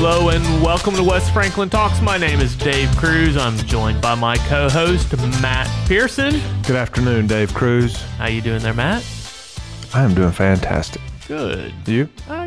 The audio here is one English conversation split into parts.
Hello and welcome to West Franklin Talks. My name is Dave Cruz. I'm joined by my co-host, Matt Pearson. Good afternoon, Dave Cruz. How you doing there, Matt? I am doing fantastic. Good. You?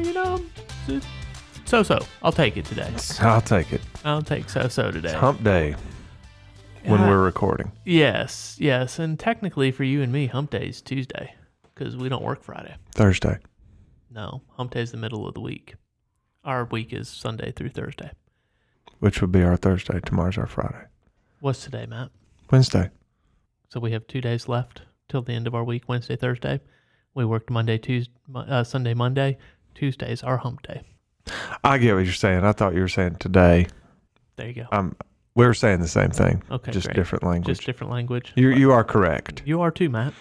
So-so. I'll take it today. I'll take it. I'll take so-so today. It's hump day when we're recording. Yes. And technically for you and me, hump day is Tuesday because we don't work Friday. Thursday. No, hump day is the middle of the week. Our week is Sunday through Thursday. Which would be our Thursday. Tomorrow's our Friday. What's today, Matt? Wednesday. So we have 2 days left till the end of our week, Wednesday, Thursday. We worked Sunday, Monday. Tuesday's our hump day. I get what you're saying. I thought you were saying today. There you go. We were saying the same thing. Okay, just great. different language. Just different language. You are correct. You are too, Matt.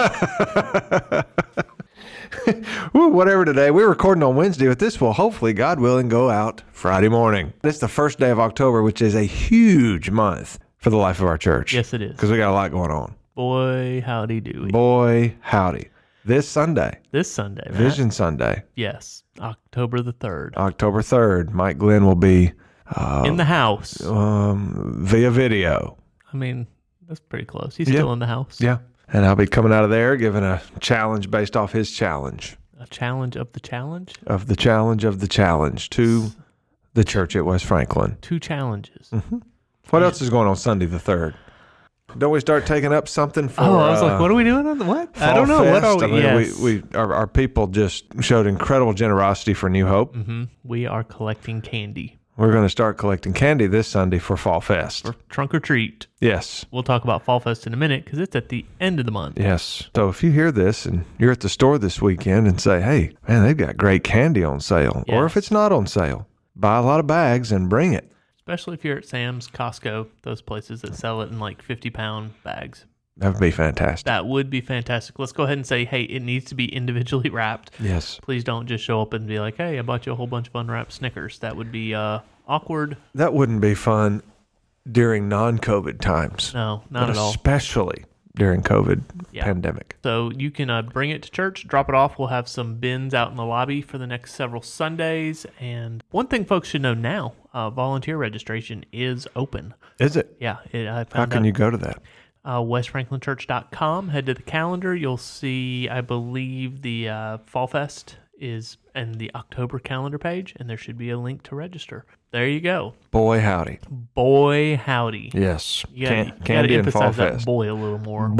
Woo, whatever today. We're recording on Wednesday, but this will hopefully, God willing, go out Friday morning. It's the first day of October, which is a huge month for the life of our church. Yes, it is. Because we got a lot going on. Boy, howdy do we. Boy, howdy. This Sunday. Matt. Vision Sunday. Yes, October the 3rd. October 3rd. Mike Glenn will be in the house. Via video. I mean, that's pretty close. He's still in the house. Yeah. And I'll be coming out of there giving a challenge based off his challenge. A challenge of the challenge? Of the challenge of the challenge to the church at West Franklin. 2 challenges. Mm-hmm. What else is going on Sunday the 3rd? Don't we start taking up something for... I was like, what are we doing on the what? I don't know. Fest? What are we? I mean, our people just showed incredible generosity for New Hope. Mm-hmm. We are collecting candy. We're going to start collecting candy this Sunday for Fall Fest. For trunk or treat. Yes. We'll talk about Fall Fest in a minute because it's at the end of the month. Yes. So if you hear this and you're at the store this weekend and say, hey, man, they've got great candy on sale. Yes. Or if it's not on sale, buy a lot of bags and bring it. Especially if you're at Sam's, Costco, those places that sell it in like 50-pound bags. That would be fantastic. That would be fantastic. Let's go ahead and say, hey, it needs to be individually wrapped. Yes. Please don't just show up and be like, hey, I bought you a whole bunch of unwrapped Snickers. That would be awkward. That wouldn't be fun during non-COVID times. No, not at all. Especially during COVID pandemic. So you can bring it to church, drop it off. We'll have some bins out in the lobby for the next several Sundays. And one thing folks should know now, volunteer registration is open. Is it? Yeah. How can you go to that? westfranklinchurch.com. Head to the calendar. You'll see, I believe, the Fall Fest is in the October calendar page, and there should be a link to register. There you go. Boy, howdy. Boy, howdy. Yes. You gotta Candy and Fall emphasize that Fest. boy a little more.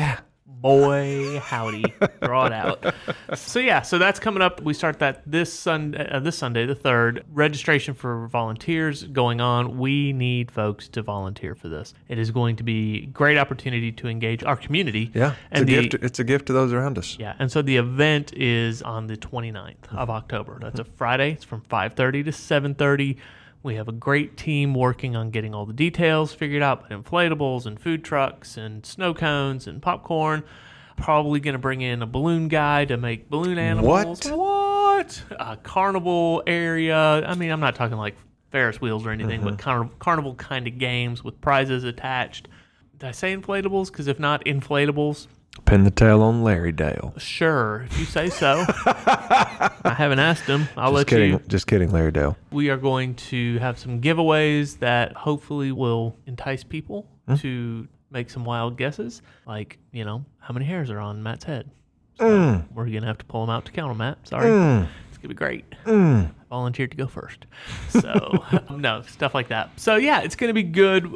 Boy, howdy. Draw it out. So that's coming up. We start that this Sunday, the 3rd. Registration for volunteers going on. We need folks to volunteer for this. It is going to be a great opportunity to engage our community. Yeah, it's a gift to those around us. Yeah, and so the event is on the 29th of October. That's a Friday. It's from 5:30 to 7:30. We have a great team working on getting all the details figured out, with inflatables and food trucks and snow cones and popcorn. Probably going to bring in a balloon guy to make balloon animals. What? A carnival area. I mean, I'm not talking like Ferris wheels or anything, but carnival kind of games with prizes attached. Did I say inflatables? Because if not inflatables... Pin the tail on Larry Dale. Sure, if you say so. I haven't asked him. Just kidding, Larry Dale. We are going to have some giveaways that hopefully will entice people to make some wild guesses. Like, how many hairs are on Matt's head? So we're going to have to pull them out to count them, Matt. Sorry. It's going to be great. I volunteered to go first. So, no, stuff like that. So, yeah, it's going to be good.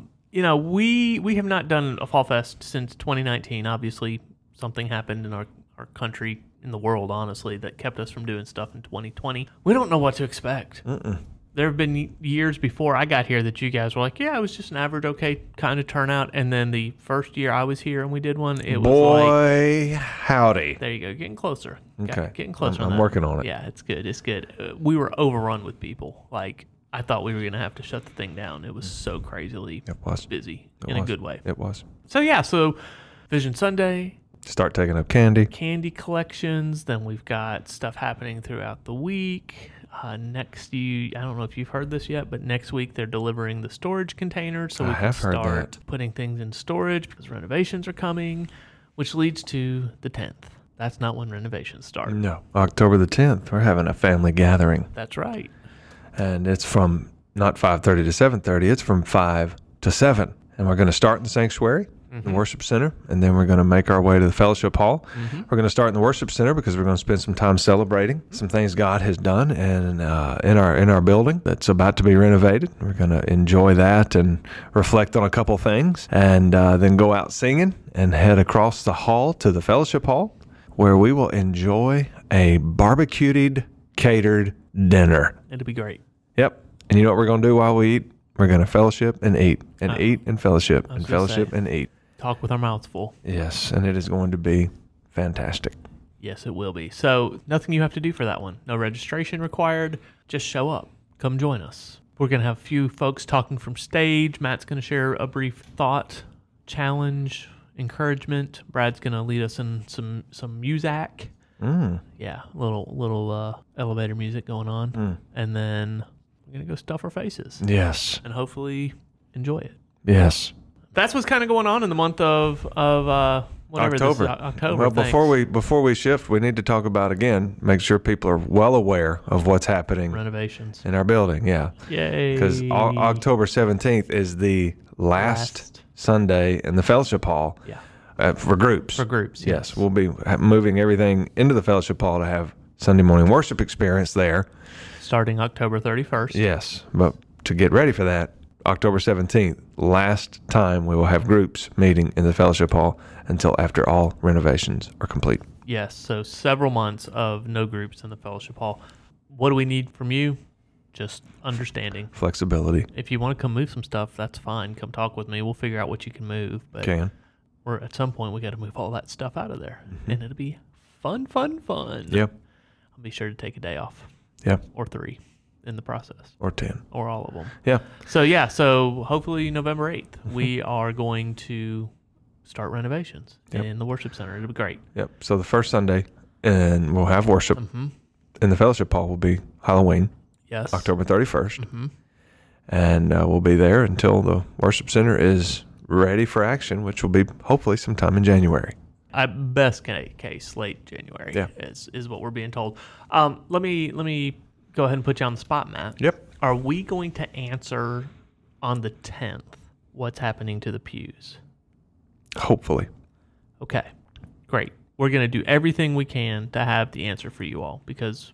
We have not done a Fall Fest since 2019. Obviously, something happened in our country, in the world, honestly, that kept us from doing stuff in 2020. We don't know what to expect. There have been years before I got here that you guys were like, yeah, it was just an average, okay kind of turnout. And then the first year I was here and we did one, it was Boy, howdy. There you go. Getting closer. Okay. Getting closer. I'm working on it. Yeah, it's good. It's good. We were overrun with people. Like, I thought we were going to have to shut the thing down. It was so crazily busy in a good way. It was. So Vision Sunday. Start taking up candy. Candy collections. Then we've got stuff happening throughout the week. I don't know if you've heard this yet, but next week they're delivering the storage containers. So we can start putting things in storage because renovations are coming, which leads to the 10th. That's not when renovations start. No, October the 10th. We're having a family gathering. That's right. And it's from not 5:30 to 7:30. It's from 5 to 7. And we're going to start in the sanctuary, the worship center, and then we're going to make our way to the fellowship hall. We're going to start in the worship center because we're going to spend some time celebrating some things God has done and in our building that's about to be renovated. We're going to enjoy that and reflect on a couple things, and then go out singing and head across the hall to the fellowship hall, where we will enjoy a barbecued, catered dinner. It'll be great. Yep. And you know what we're going to do while we eat? We're going to fellowship and eat and eat and fellowship and fellowship and eat. Talk with our mouths full. Yes, and it is going to be fantastic. Yes, it will be. So nothing you have to do for that one. No registration required. Just show up. Come join us. We're going to have a few folks talking from stage. Matt's going to share a brief thought, challenge, encouragement. Brad's going to lead us in some music. Yeah, little elevator music going on. And then we're going to go stuff our faces. Yes. And hopefully enjoy it. Yes. That's what's kind of going on in the month of whatever October. This is, October. Well, before we shift, we need to talk about, again, make sure people are well aware of what's happening Renovations. in our building. Yeah. Yay. Because October 17th is the last Sunday in the fellowship hall. Yeah. For groups. For groups, yes. We'll be moving everything into the fellowship hall to have Sunday morning worship experience there. Starting October 31st. Yes. But to get ready for that, October 17th, last time we will have groups meeting in the fellowship hall until after all renovations are complete. Yes. So several months of no groups in the fellowship hall. What do we need from you? Just understanding. Flexibility. If you want to come move some stuff, that's fine. Come talk with me. We'll figure out what you can move. But at some point, we got to move all that stuff out of there. And it'll be fun. Yep. I'll be sure to take a day off. Yep. Or 3 in the process. Or 10. Or all of them. Yeah. So hopefully November 8th, we are going to start renovations in the worship center. It'll be great. Yep. So the first Sunday, and we'll have worship in the fellowship hall, will be Halloween. Yes. October 31st. And we'll be there until the worship center is ready for action, which will be hopefully sometime in January. At best case, late January is what we're being told. Let me go ahead and put you on the spot, Matt. Yep. Are we going to answer on the 10th what's happening to the pews? Hopefully. Okay, great. We're going to do everything we can to have the answer for you all because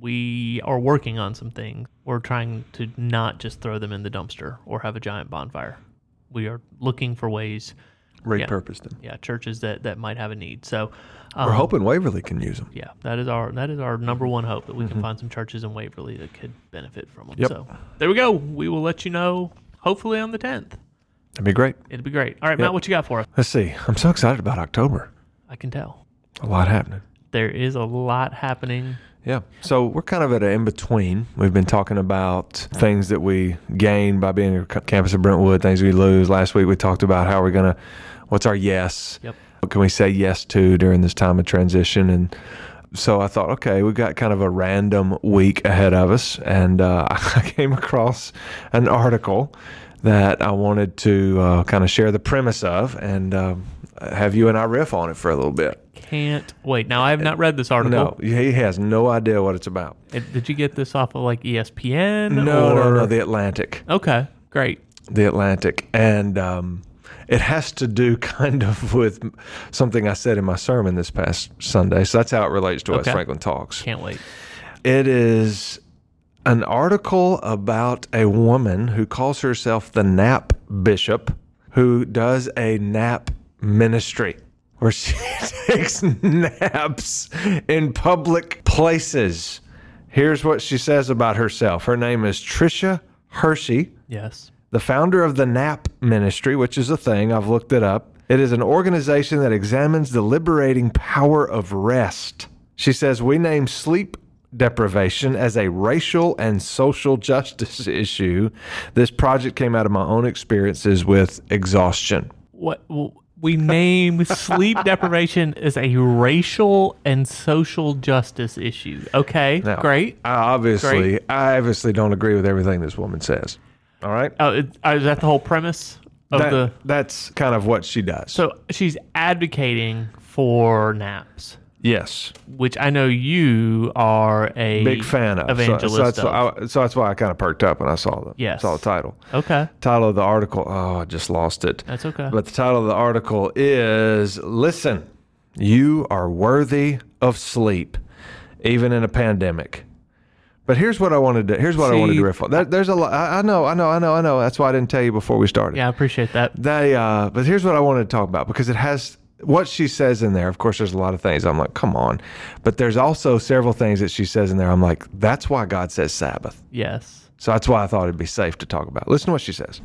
we are working on some things. We're trying to not just throw them in the dumpster or have a giant bonfire. We are looking for ways. Repurpose them. Yeah, churches that might have a need. So we're hoping Waverly can use them. Yeah, that is our number one hope, that we can find some churches in Waverly that could benefit from them. Yep. So there we go. We will let you know hopefully on the 10th. That'd be great. It'd be great. All right, Matt, what you got for us? Let's see. I'm so excited about October. I can tell. A lot happening. There is a lot happening. Yeah. So we're kind of at an in-between. We've been talking about things that we gain by being at the campus of Brentwood, things we lose. Last week we talked about how we're going to, what's our yes? Yep. What can we say yes to during this time of transition? And so I thought, okay, we've got kind of a random week ahead of us. And I came across an article that I wanted to kind of share the premise of and have you and I riff on it for a little bit. Can't wait. Now, I have not read this article. No, he has no idea what it's about. Did you get this off of like ESPN? No, The Atlantic. Okay, great. The Atlantic. And it has to do kind of with something I said in my sermon this past Sunday. So that's how it relates to West Franklin Talks. Can't wait. It is an article about a woman who calls herself the Nap Bishop, who does a nap ministry where she takes naps in public places. Here's what she says about herself. Her name is Tricia Hershey. Yes. The founder of the Nap Ministry, which is a thing. I've looked it up. It is an organization that examines the liberating power of rest. She says, we name sleep deprivation as a racial and social justice issue. This project came out of my own experiences with exhaustion. What? We name sleep deprivation as a racial and social justice issue. Okay, now, great. I obviously don't agree with everything this woman says. All right? Is that the whole premise of That's kind of what she does. So she's advocating for naps. Yes. which I know you are a Big fan of. evangelist of. So that's why I kind of perked up when I saw the title. Okay. Title of the article. Oh, I just lost it. That's okay. But the title of the article is, Listen, you are worthy of sleep, even in a pandemic. But here's what I wanted to riff on. There's a lot. I know. That's why I didn't tell you before we started. Yeah, I appreciate that. But here's what I wanted to talk about, because it has what she says in there. Of course, there's a lot of things I'm like, come on. But there's also several things that she says in there. I'm like, that's why God says Sabbath. Yes. So that's why I thought it'd be safe to talk about. Listen to what she says.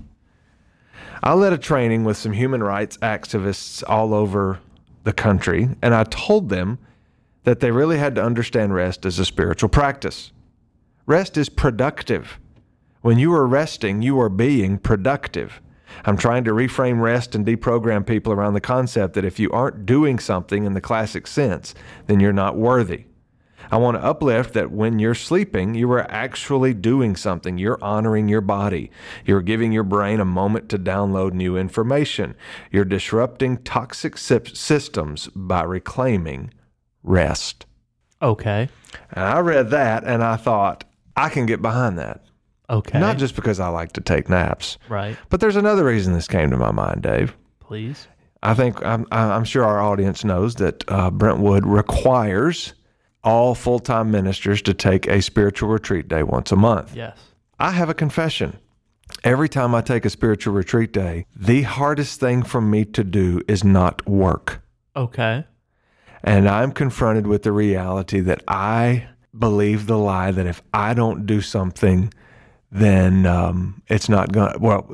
I led a training with some human rights activists all over the country, and I told them that they really had to understand rest as a spiritual practice. Rest is productive. When you are resting, you are being productive. I'm trying to reframe rest and deprogram people around the concept that if you aren't doing something in the classic sense, then you're not worthy. I want to uplift that when you're sleeping, you are actually doing something. You're honoring your body. You're giving your brain a moment to download new information. You're disrupting toxic systems by reclaiming rest. Okay. And I read that and I thought, I can get behind that. Okay. Not just because I like to take naps. Right. But there's another reason this came to my mind, Dave. Please. I think I'm sure our audience knows that Brentwood requires all full-time ministers to take a spiritual retreat day once a month. Yes. I have a confession. Every time I take a spiritual retreat day, the hardest thing for me to do is not work. Okay. And I'm confronted with the reality that I believe the lie that if I don't do something, then it's not going to, well,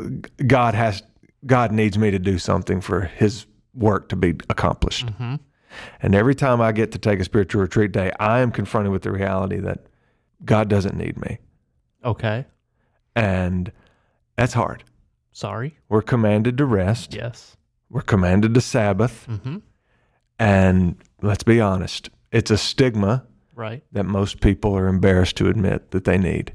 God needs me to do something for his work to be accomplished. Mm-hmm. And every time I get to take a spiritual retreat day, I am confronted with the reality that God doesn't need me. Okay. And that's hard. Sorry. We're commanded to rest. Yes. We're commanded to Sabbath. Mm-hmm. And let's be honest, it's a stigma Right. that most people are embarrassed to admit that they need.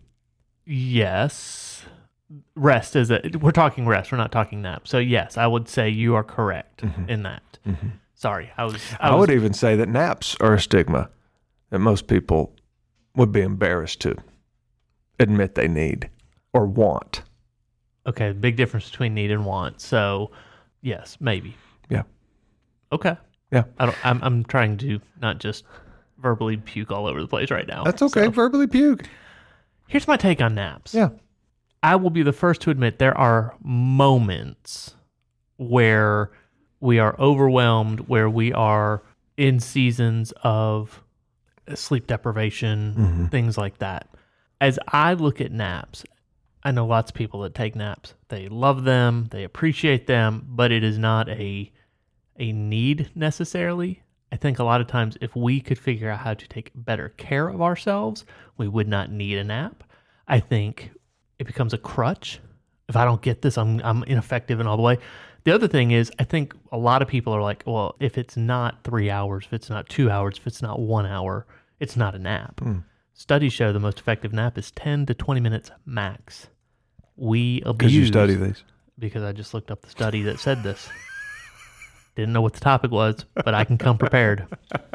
Yes. Rest we're talking rest. We're not talking nap. So yes, I would say you are correct in that. Mm-hmm. Sorry. I would even say that naps are a stigma that most people would be embarrassed to admit they need or want. Okay. Big difference between need and want. So yes, maybe. Yeah. Okay. Yeah. I'm trying to not just verbally puke all over the place right now. That's okay. So, verbally puke. Here's my take on naps. Yeah. I will be the first to admit there are moments where we are overwhelmed, where we are in seasons of sleep deprivation, things like that. As I look at naps, I know lots of people that take naps. They love them, they appreciate them, but it is not a need necessarily. I think a lot of times if we could figure out how to take better care of ourselves, we would not need a nap. I think it becomes a crutch. If I don't get this, I'm ineffective in all the way. The other thing is, I think a lot of people are like, well, if it's not 3 hours, if it's not 2 hours, if it's not 1 hour, it's not a nap. Studies show the most effective nap is 10 to 20 minutes max. We abuse. Because you study these. Because I just looked up the study that said this. Didn't know what the topic was, but I can come prepared.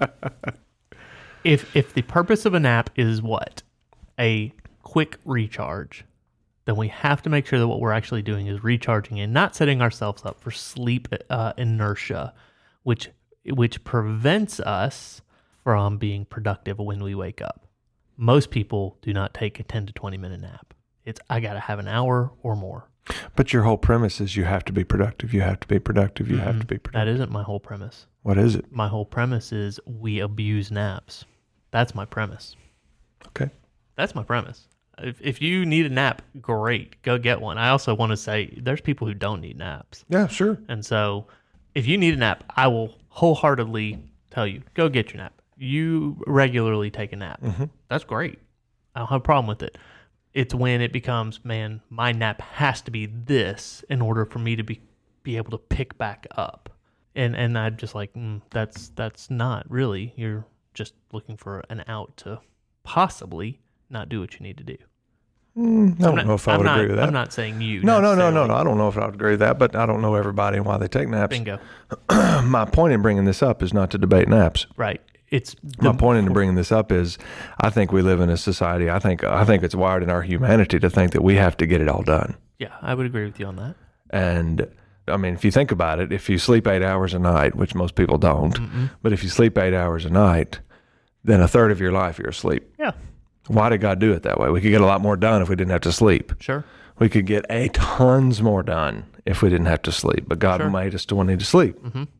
If the purpose of a nap is what? A quick recharge, then we have to make sure that what we're actually doing is recharging and not setting ourselves up for sleep inertia, which prevents us from being productive when we wake up. Most people do not take a 10 to 20 minute nap. It's, I got to have an hour or more. But your whole premise is you have to be productive. You have to be productive. You have to be productive. That isn't my whole premise. What is it? My whole premise is we abuse naps. That's my premise. Okay. That's my premise. If you need a nap, great. Go get one. I also want to say there's people who don't need naps. Yeah, sure. And so if you need a nap, I will wholeheartedly tell you, go get your nap. You regularly take a nap. Mm-hmm. That's great. I don't have a problem with it. It's when it becomes, man, my nap has to be this in order for me to be able to pick back up. And I'm just like, that's not really. You're just looking for an out to possibly not do what you need to do. I don't know if I would agree with that. I'm not saying you. No. I don't know if I would agree with that, but I don't know everybody and why they take naps. Bingo. My point in bringing this up is not to debate naps. Right. it's My point in bringing this up is, I think we live in a society. I think it's wired in our humanity to think that we have to get it all done. Yeah, I would agree with you on that. And I mean, if you think about it, if you sleep 8 hours a night, which most people don't, but if you sleep 8 hours a night, then a third of your life you're asleep. Yeah, Why did God do it that way? We could get a lot more done if we didn't have to sleep. sure. We could get tons more done if we didn't have to sleep. But God Sure. made us to need to sleep.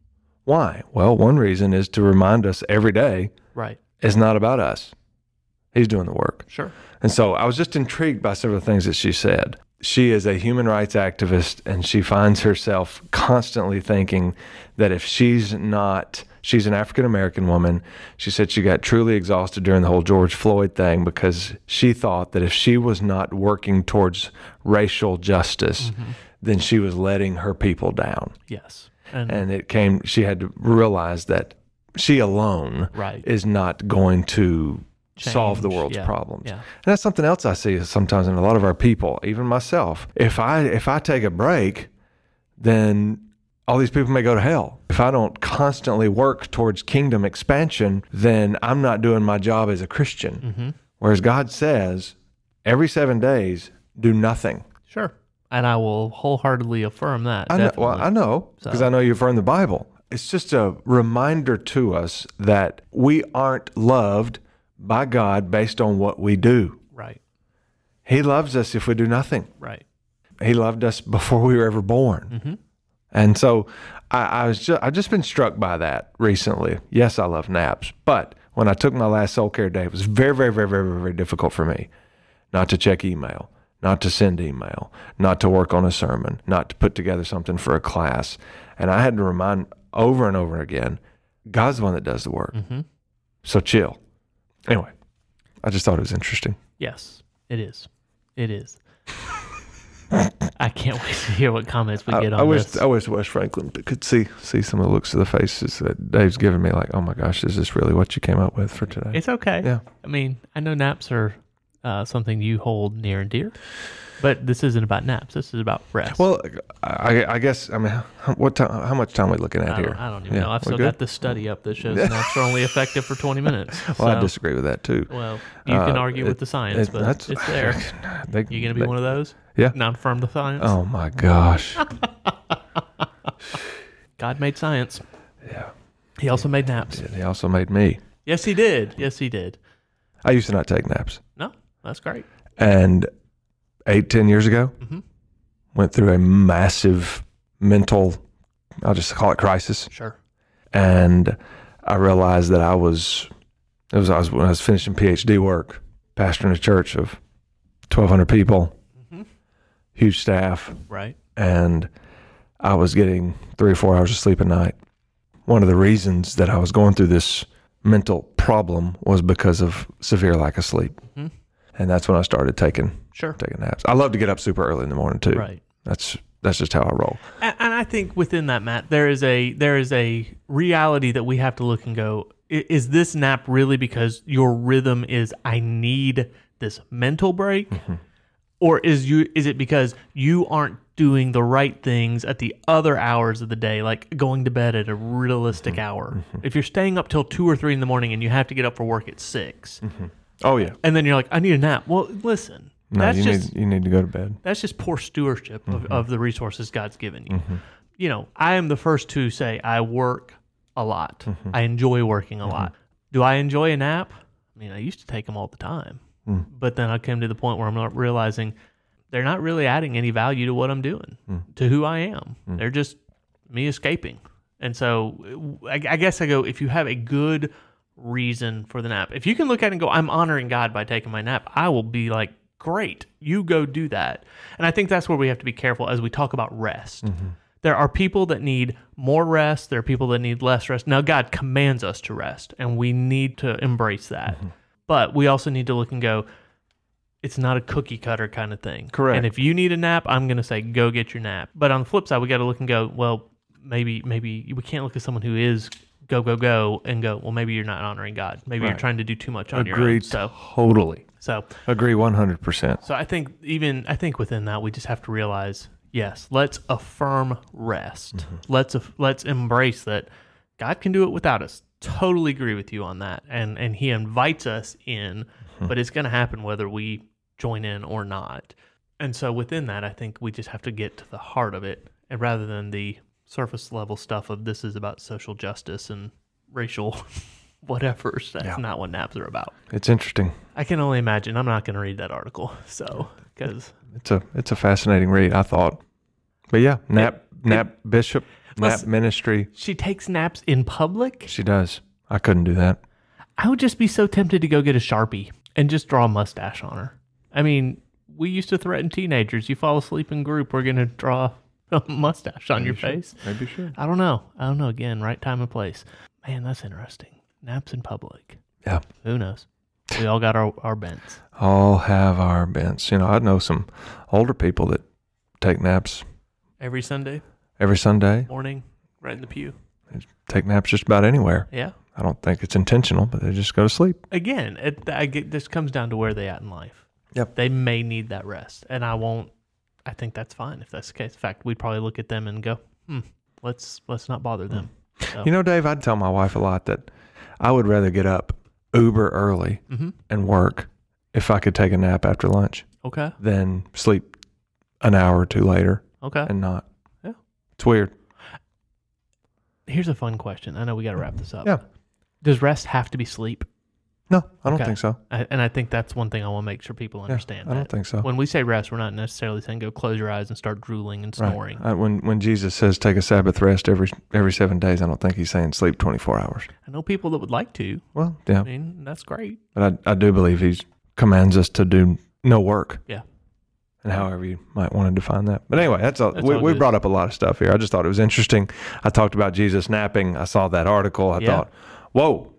Why? Well, one reason is to remind us every day Right. it's not about us. He's doing the work. Sure. And so I was just intrigued by several things that she said. She is a human rights activist, and she finds herself constantly thinking that if she's an African-American woman. She said she got truly exhausted during the whole George Floyd thing because she thought that if she was not working towards racial justice, then she was letting her people down. Yes. And she had to realize that she alone Right. is not going to solve the Change, world's yeah, problems. yeah. And that's something else I see sometimes in a lot of our people, even myself. If I take a break, then all these people may go to hell. If I don't constantly work towards kingdom expansion, then I'm not doing my job as a Christian. Whereas God says, every 7 days, do nothing. Sure. And I will wholeheartedly affirm that. I know, definitely. well, I know, because I know you affirm the Bible. It's just a reminder to us that we aren't loved by God based on what we do. Right. He loves us if we do nothing. Right. He loved us before we were ever born. And so I've just been struck by that recently. Yes, I love naps, but when I took my last soul care day, it was very, very, very, very, very difficult for me not to check email, not to send email, not to work on a sermon, not to put together something for a class. And I had to remind over and over again, God's the one that does the work. So chill. Anyway, I just thought it was interesting. Yes, it is. It is. I can't wait to hear what comments we get on this. I wish West Franklin could see some of the looks of the faces that Dave's giving me, like, oh my gosh, is this really what you came up with for today? It's okay. Yeah. I mean, I know naps are something you hold near and dear, but this isn't about naps. This is about rest. Well, I guess, I mean, how much time are we looking at here? I don't even know. I've still got this study up that shows naps are only effective for 20 minutes. Well, I disagree with that too. Well, you can argue with the science, but it's there. You going to be one of those? Yeah. Not affirm the science? Oh my gosh. God made science. Yeah. He also made naps. He also made me. Yes, he did. Yes, he did. I used to not take naps. No, that's great. And 8-10 years ago, went through a massive mental, I'll just call it crisis. Sure. And I realized that when I was finishing PhD work, pastoring a church of 1,200 people, huge staff. Right. And I was getting 3 or 4 hours of sleep a night. One of the reasons that I was going through this mental problem was because of severe lack of sleep. And that's when I started taking naps. I love to get up super early in the morning too. Right. That's just how I roll. And I think within that, Matt, there is a reality that we have to look and go, is this nap really because your rhythm is, I need this mental break? Or is it because you aren't doing the right things at the other hours of the day, like going to bed at a realistic hour? If you're staying up till 2 or 3 in the morning and you have to get up for work at 6, Oh yeah. and then you're like, I need a nap. Well, listen, No, you need to go to bed. that's just poor stewardship of the resources God's given you. You know, I am the first to say I work a lot. I enjoy working a lot. Do I enjoy a nap? I mean, I used to take them all the time. But then I came to the point where I'm not realizing they're not really adding any value to what I'm doing, to who I am. They're just me escaping. And so I guess I go, if you have a good reason for the nap, if you can look at it and go, I'm honoring God by taking my nap, I will be like, great, you go do that. And I think that's where we have to be careful as we talk about rest. There are people that need more rest. There are people that need less rest. Now, God commands us to rest, and we need to embrace that. But we also need to look and go, it's not a cookie cutter kind of thing. Correct. And if you need a nap, I'm going to say, go get your nap. But on the flip side, we got to look and go, well, maybe we can't look at someone who is go, and go, well, maybe you're not honoring God. Maybe you're trying to do too much on your own. Agreed. Totally. So agree 100%. So I think within that, we just have to realize, yes, let's affirm rest. Let's embrace that God can do it without us. totally agree with you on that. And he invites us in, but it's going to happen whether we join in or not. And so within that, I think we just have to get to the heart of it, and rather than the surface level stuff of this is about social justice and racial whatever. That's not what naps are about. It's interesting. I can only imagine. I'm not going to read that article, because it's a fascinating read, I thought. But yeah, nap bishop, nap ministry. She takes naps in public. She does. I couldn't do that. I would just be so tempted to go get a Sharpie and just draw a mustache on her. I mean, we used to threaten teenagers. You fall asleep in group, we're going to draw a mustache on your face. Maybe you should. I don't know. Again, right time and place. Man, that's interesting. Naps in public. Yeah. Who knows? We all got our bents. All have our bents. I know some older people that take naps Every Sunday morning, right in the pew. They take naps just about anywhere. Yeah. I don't think it's intentional, but they just go to sleep. Again, this comes down to where they at in life. Yep. They may need that rest, and I think that's fine if that's the case. In fact, we'd probably look at them and go, let's not bother them. So. Dave, I'd tell my wife a lot that I would rather get up uber early and work if I could take a nap after lunch. Okay. Than sleep an hour or two later. Okay. And not. Yeah. It's weird. Here's a fun question. I know we got to wrap this up. Yeah. Does rest have to be sleep? No, I don't think so. And I think that's one thing I want to make sure people understand. I don't think so. When we say rest, we're not necessarily saying go close your eyes and start drooling and snoring. Right. When Jesus says take a Sabbath rest every 7 days, I don't think he's saying sleep 24 hours. I know people that would like to. Well, yeah. I mean, that's great. But I do believe he commands us to do no work. Yeah. And however you might want to define that. But anyway, we brought up a lot of stuff here. I just thought it was interesting. I talked about Jesus napping. I saw that article. I thought, whoa.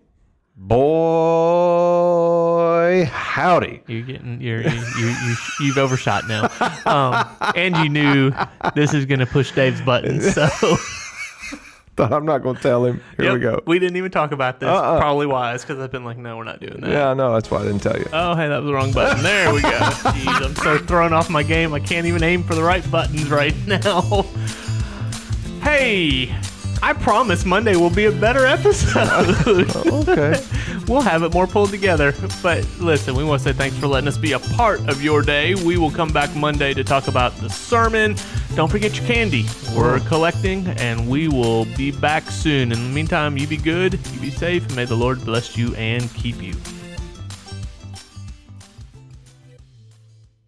Boy, howdy! You've overshot now, and you knew this is going to push Dave's buttons. So thought I'm not going to tell him. Here we go. We didn't even talk about this. Probably wise because I've been like, no, we're not doing that. Yeah, I know. That's why I didn't tell you. Oh, hey, that was the wrong button. There we go. Jeez, I'm so thrown off my game. I can't even aim for the right buttons right now. Hey. I promise Monday will be a better episode. Okay. We'll have it more pulled together. But listen, we want to say thanks for letting us be a part of your day. We will come back Monday to talk about the sermon. Don't forget your candy. We're collecting, and we will be back soon. In the meantime, you be good, you be safe, and may the Lord bless you and keep you.